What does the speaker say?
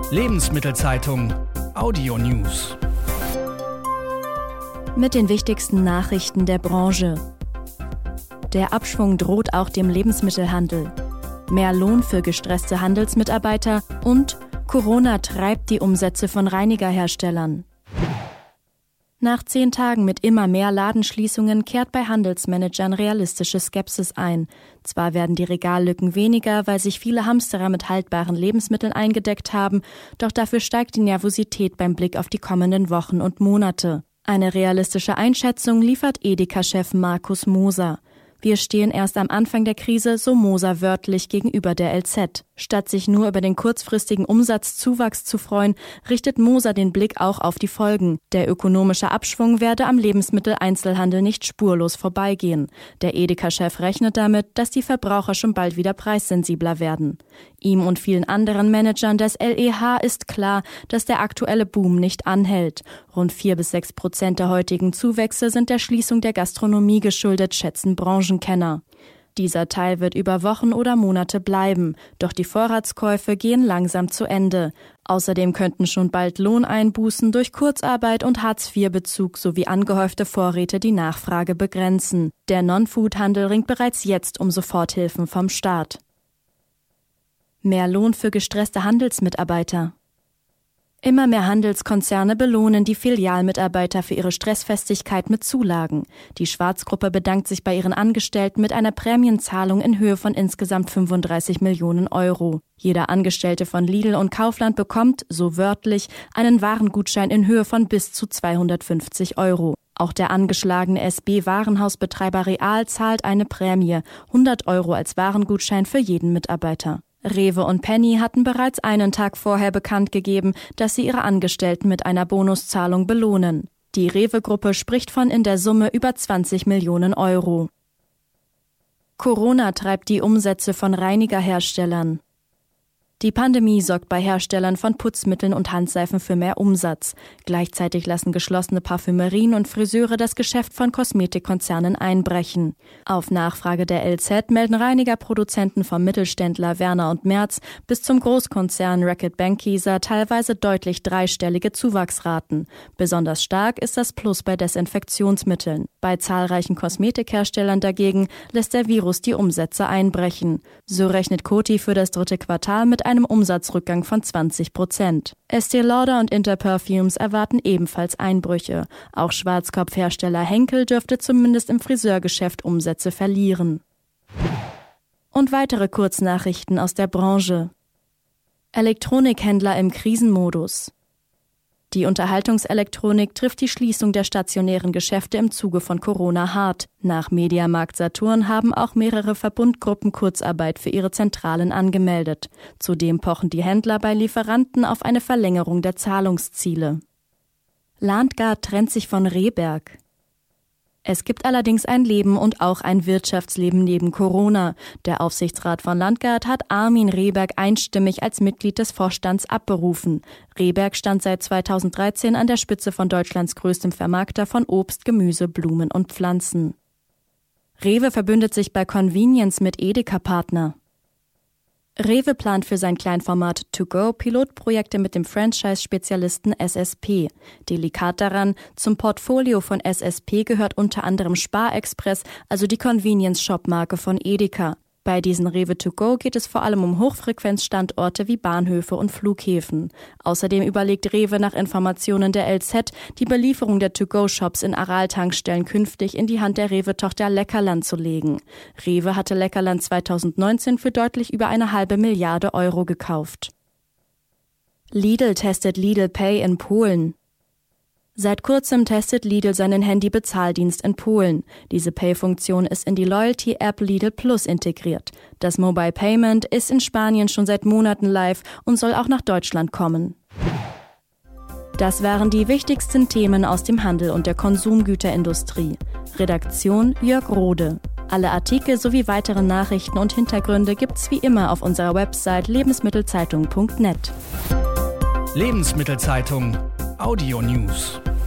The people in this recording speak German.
Lebensmittelzeitung Audio News. Mit den wichtigsten Nachrichten der Branche. Der Abschwung droht auch dem Lebensmittelhandel. Mehr Lohn für gestresste Handelsmitarbeiter und Corona treibt die Umsätze von Reinigerherstellern. Nach 10 Tagen mit immer mehr Ladenschließungen kehrt bei Handelsmanagern realistische Skepsis ein. Zwar werden die Regallücken weniger, weil sich viele Hamsterer mit haltbaren Lebensmitteln eingedeckt haben, doch dafür steigt die Nervosität beim Blick auf die kommenden Wochen und Monate. Eine realistische Einschätzung liefert Edeka-Chef Markus Moser. Wir stehen erst am Anfang der Krise, so Moser wörtlich gegenüber der LZ. Statt sich nur über den kurzfristigen Umsatzzuwachs zu freuen, richtet Moser den Blick auch auf die Folgen. Der ökonomische Abschwung werde am Lebensmitteleinzelhandel nicht spurlos vorbeigehen. Der Edeka-Chef rechnet damit, dass die Verbraucher schon bald wieder preissensibler werden. Ihm und vielen anderen Managern des LEH ist klar, dass der aktuelle Boom nicht anhält. Rund 4-6% der heutigen Zuwächse sind der Schließung der Gastronomie geschuldet, schätzen Branchenkenner. Dieser Teil wird über Wochen oder Monate bleiben, doch die Vorratskäufe gehen langsam zu Ende. Außerdem könnten schon bald Lohneinbußen durch Kurzarbeit und Hartz-IV-Bezug sowie angehäufte Vorräte die Nachfrage begrenzen. Der Non-Food-Handel ringt bereits jetzt um Soforthilfen vom Staat. Mehr Lohn für gestresste Handelsmitarbeiter. Immer mehr Handelskonzerne belohnen die Filialmitarbeiter für ihre Stressfestigkeit mit Zulagen. Die Schwarzgruppe bedankt sich bei ihren Angestellten mit einer Prämienzahlung in Höhe von insgesamt 35 Millionen Euro. Jeder Angestellte von Lidl und Kaufland bekommt, so wörtlich, einen Warengutschein in Höhe von bis zu 250 Euro. Auch der angeschlagene SB-Warenhausbetreiber Real zahlt eine Prämie, 100 Euro als Warengutschein für jeden Mitarbeiter. Rewe und Penny hatten bereits einen Tag vorher bekannt gegeben, dass sie ihre Angestellten mit einer Bonuszahlung belohnen. Die Rewe-Gruppe spricht von in der Summe über 20 Millionen Euro. Corona treibt die Umsätze von Reinigerherstellern. Die Pandemie sorgt bei Herstellern von Putzmitteln und Handseifen für mehr Umsatz. Gleichzeitig lassen geschlossene Parfümerien und Friseure das Geschäft von Kosmetikkonzernen einbrechen. Auf Nachfrage der LZ melden Reinigerproduzenten vom Mittelständler Werner und Merz bis zum Großkonzern Reckitt Benckiser teilweise deutlich dreistellige Zuwachsraten. Besonders stark ist das Plus bei Desinfektionsmitteln. Bei zahlreichen Kosmetikherstellern dagegen lässt der Virus die Umsätze einbrechen. So rechnet Coty für das 3. Quartal mit einem Umsatzrückgang von 20%. Estée Lauder und Interperfumes erwarten ebenfalls Einbrüche. Auch Schwarzkopfhersteller Henkel dürfte zumindest im Friseurgeschäft Umsätze verlieren. Und weitere Kurznachrichten aus der Branche. Elektronikhändler im Krisenmodus. Die Unterhaltungselektronik trifft die Schließung der stationären Geschäfte im Zuge von Corona hart. Nach Mediamarkt Saturn haben auch mehrere Verbundgruppen Kurzarbeit für ihre Zentralen angemeldet. Zudem pochen die Händler bei Lieferanten auf eine Verlängerung der Zahlungsziele. Landgard trennt sich von Rehberg. Es gibt allerdings ein Leben und auch ein Wirtschaftsleben neben Corona. Der Aufsichtsrat von Landgard hat Armin Rehberg einstimmig als Mitglied des Vorstands abberufen. Rehberg stand seit 2013 an der Spitze von Deutschlands größtem Vermarkter von Obst, Gemüse, Blumen und Pflanzen. Rewe verbündet sich bei Convenience mit Edeka-Partner. Rewe plant für sein Kleinformat To Go Pilotprojekte mit dem Franchise-Spezialisten SSP. Delikat daran, zum Portfolio von SSP gehört unter anderem Sparexpress, also die Convenience-Shop-Marke von Edeka. Bei diesen Rewe To Go geht es vor allem um Hochfrequenzstandorte wie Bahnhöfe und Flughäfen. Außerdem überlegt Rewe nach Informationen der LZ, die Belieferung der To-Go-Shops in Aral-Tankstellen künftig in die Hand der Rewe-Tochter Leckerland zu legen. Rewe hatte Leckerland 2019 für deutlich über 1,5 Milliarde Euro gekauft. Lidl testet Lidl Pay in Polen. Seit kurzem testet Lidl seinen Handy-Bezahldienst in Polen. Diese Pay-Funktion ist in die Loyalty-App Lidl Plus integriert. Das Mobile Payment ist in Spanien schon seit Monaten live und soll auch nach Deutschland kommen. Das waren die wichtigsten Themen aus dem Handel und der Konsumgüterindustrie. Redaktion Jörg Rode. Alle Artikel sowie weitere Nachrichten und Hintergründe gibt's wie immer auf unserer Website lebensmittelzeitung.net. Lebensmittelzeitung Audio News.